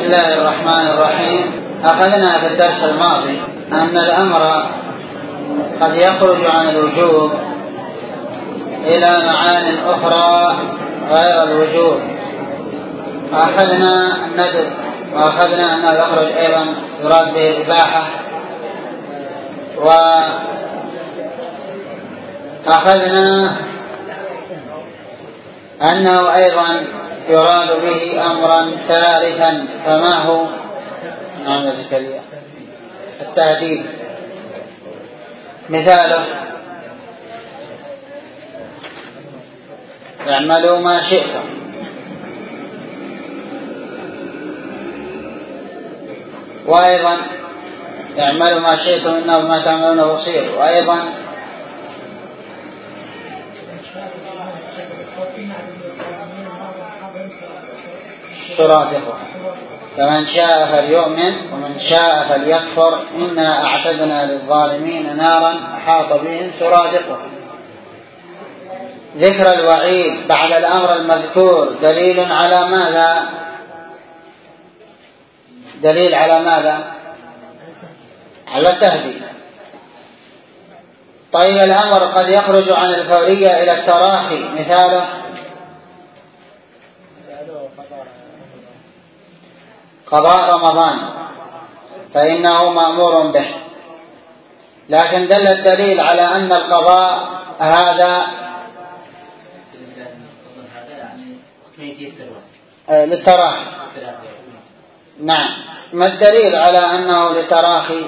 الله الرحمن الرحيم. أخذنا في الدرس الماضي أن الأمر قد يخرج عن الوجوب إلى معان أخرى غير الوجوب. أخذنا الندب، وأخذنا أنه يخرج أيضا يراد به الإباحة، وأخذنا أنه أيضا يراد به أمرا ثالثا، فما هو؟ نعم زكريا، التهديد. مثاله: اعملوا ما شئتم. وأيضا اعملوا ما شئتم إنه بما تعملون بصير. وأيضا شراتكم، فمن شاء فليؤمن ومن شاء فليكفر إنا أعتدنا للظالمين نارا أحاط بهم سرادقهم. ذكر الوعيد بعد الأمر المذكور دليل على ماذا؟ دليل على ماذا؟ على التهديد. طيب الأمر قد يخرج عن الفورية إلى التراخي. مثاله: قضاء رمضان فإنه مأمور به، لكن دل الدليل على أن القضاء هذا للتراخي. نعم، ما الدليل على أنه للتراخي؟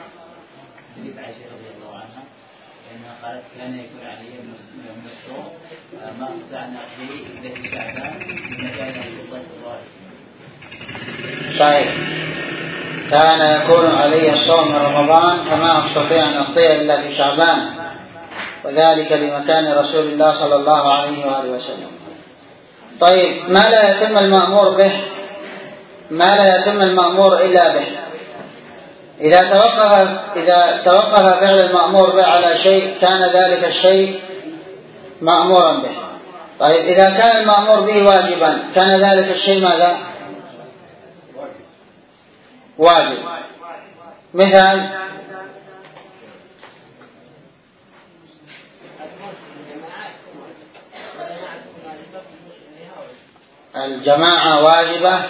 قالت كان يكون علي المشروع ما استطعنا به إلا في شعبان بمكان الله الظاهر. صحيح، كان يكون علي الصوم من رمضان فما أستطيع أن أقضيه إلا في شعبان، وذلك لمكان رسول الله صلى الله عليه وآله وسلم. طيب، ما لا يتم المأمور به، ما لا يتم المأمور إلا به. إذا توقف فعل المأمور به على شيء كان ذلك الشيء مأمورا به. طيب، إذا كان المأمور به واجبا كان ذلك الشيء ماذا؟ واجب. مثال: الجماعة واجبة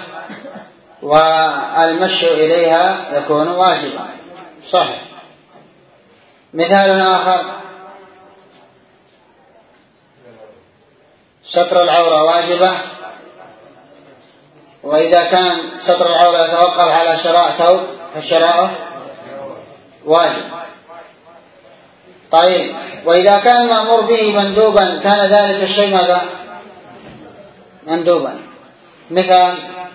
والمشي إليها يكون واجبا. صحيح. مثال آخر: ستر العورة واجبة، وإذا كان ستر العورة يتوقف على شراء ثوب فشراءه واجب. طيب، وإذا كان المأمور به مندوبا كان ذلك الشيء ماذا؟ مندوبا. مثال: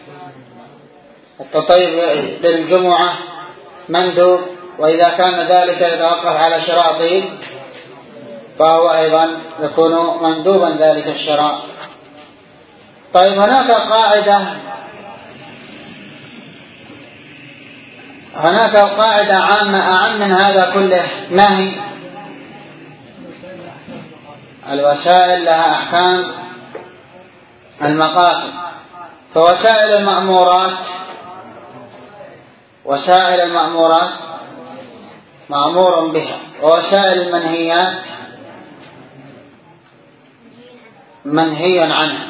التطيب للجمعة مندوب، وإذا كان ذلك يتوقف على شراء طيب فهو أيضا يكون مندوبا ذلك الشراء. طيب، هناك قاعدة عامة أعم من هذا كله، ما هي؟ الوسائل لها أحكام المقاصد. فوسائل المأمورات مأمور بها، ووسائل المنهيات منهي عنها.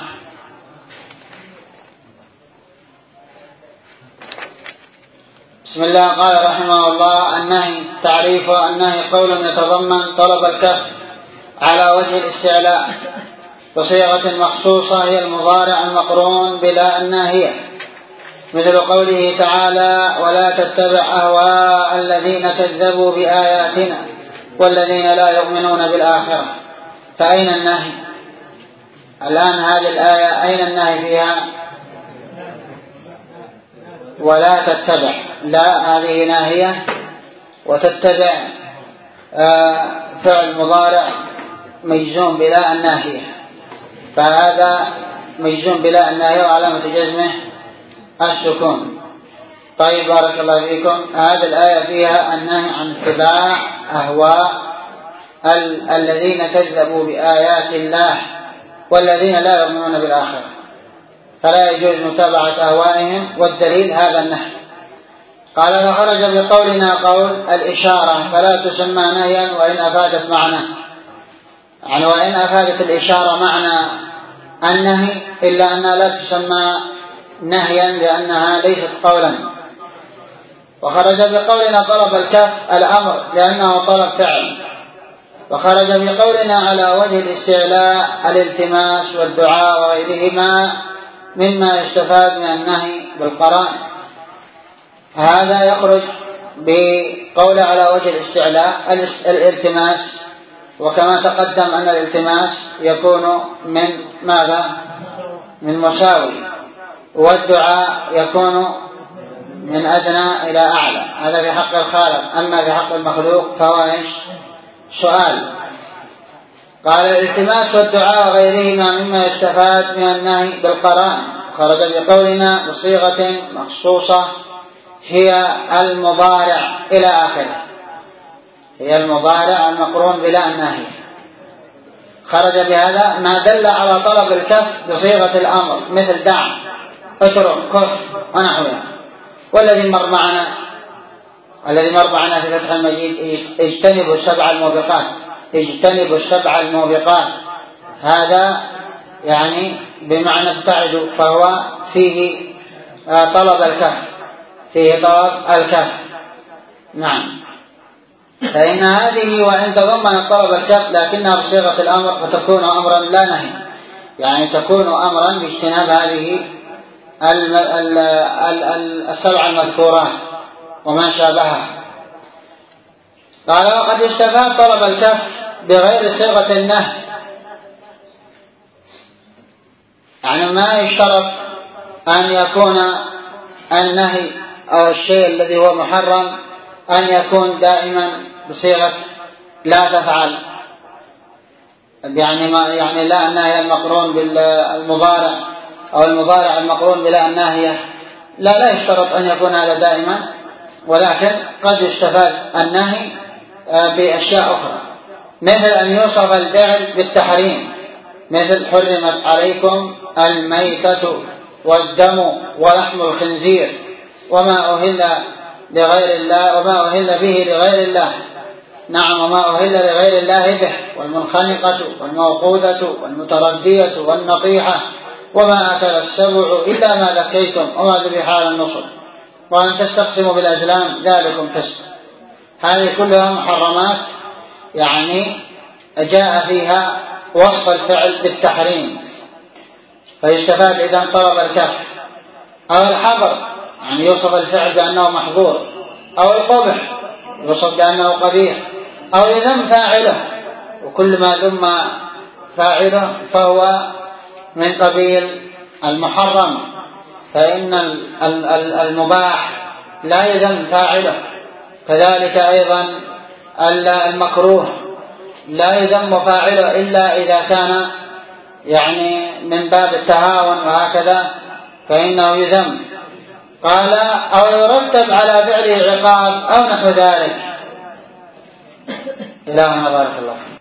بسم الله. قال رحمه الله: النهي. تعريف النهي: قول يتضمن طلب الكف على وجه الاستعلاء بصيغة مخصوصة هي المضارع المقرون بلا الناهية، مثل قوله تعالى: ولا تتبع أهواء الذين كذبوا بآياتنا والذين لا يؤمنون بالآخرة. فأين النهي؟ الآن هذه الآية أين النهي فيها؟ ولا تتبع، لا، هذه ناهية، وتتبع فعل مضارع مجزوم بلا الناهية، فهذا مجزوم بلا الناهية وعلامة جزمه السكون. طيب، بارك الله فيكم. هذه الآية فيها النهي عن اتباع أهواء الذين كذبوا بآيات الله والذين لا يؤمنون بالآخرة. فلا يجوز متابعة أهوائهم، والدليل هذا النهي. قال فخرج بقولنا قول الإشارة فلا تسمى نهيا وإن أفادت معنى، يعني وإن أفادت الإشارة معنى النهي إلا أنها لا تسمى نهيا لأنها ليست قولا. وخرج بقولنا طلب الكف الأمر لأنه طلب فعل. وخرج بقولنا على وجه الاستعلاء الالتماس والدعاء وغيرهما مما يستفاد من النهي بالقرائن. هذا يخرج بقول على وجه الاستعلاء الالتماس، وكما تقدم أن الالتماس يكون من ماذا؟ من مساوي، والدعاء يكون من أدنى إلى أعلى، هذا في حق الخالق. أما في حق المخلوق فهو سؤال. قال الالتماس والدعاء وغيرهما مما يستفاد من النهي بالقرائن. خرج بقولنا بصيغة مخصوصة هي المضارع إلى آخره، هي المضارع المقرون بلا النهي. خرج بهذا ما دل على طلب الكف بصيغة الأمر مثل دع، اترك، كف ونحوها. والذي مر معنا في فتح المجيد اجتنبوا السبع الموبقات، اجتنبوا السبع الموبقات، هذا يعني بمعنى ابتعدوا، فهو فيه طلب الكف، فيه طلب الكف. نعم. فإن هذه وإن تضمن طلب الكف لكنها بصيغة الأمر فتكون أمرا لا نهي، يعني تكون أمرا باجتناب هذه السبع المذكورات وما شابهها. قال وقد استفاد طلب الكف بغير صيغة النهي، يعني ما يشترط أن يكون النهي أو الشيء الذي هو محرم أن يكون دائما بصيغة لا تفعل، يعني لا النهي المقرون بالمضارع أو المضارع المقرون بلا الناهية، لا يشترط أن يكون هذا دائما، ولكن قد يستفاد النهي بأشياء أخرى، مثل أن يوصف الفعل بالتحريم، مثل حرمت عليكم الميتة والدم ولحم الخنزير وما أهل لغير الله وما أهل به لغير الله. نعم، وما أهل لغير الله به، والمنخنقة والموقوذة والمتردية والنطيحة وما أكل السبع إلا ما ذكيتم وما ذبح على النصب وأن تستقسموا بالأزلام ذلكم فسق. هذه كلها محرمات، يعني جاء فيها وصف الفعل بالتحريم، فيستفاد إذن طلب الكف. أو الحظر، يعني يوصف الفعل بأنه محظور، أو القبح يوصف بأنه قبيح، أو يذم فاعله، وكل ما ذم فاعله فهو من قبيل المحرم، فإن المباح لا يذم فاعله، كذلك أيضا المكروه لا يذم فاعله إلا إذا كان يعني من باب التهاون وهكذا فإنه يذم. قال أو يرتب على فعله عقاب أو نحو ذلك. إلهنا بارك الله.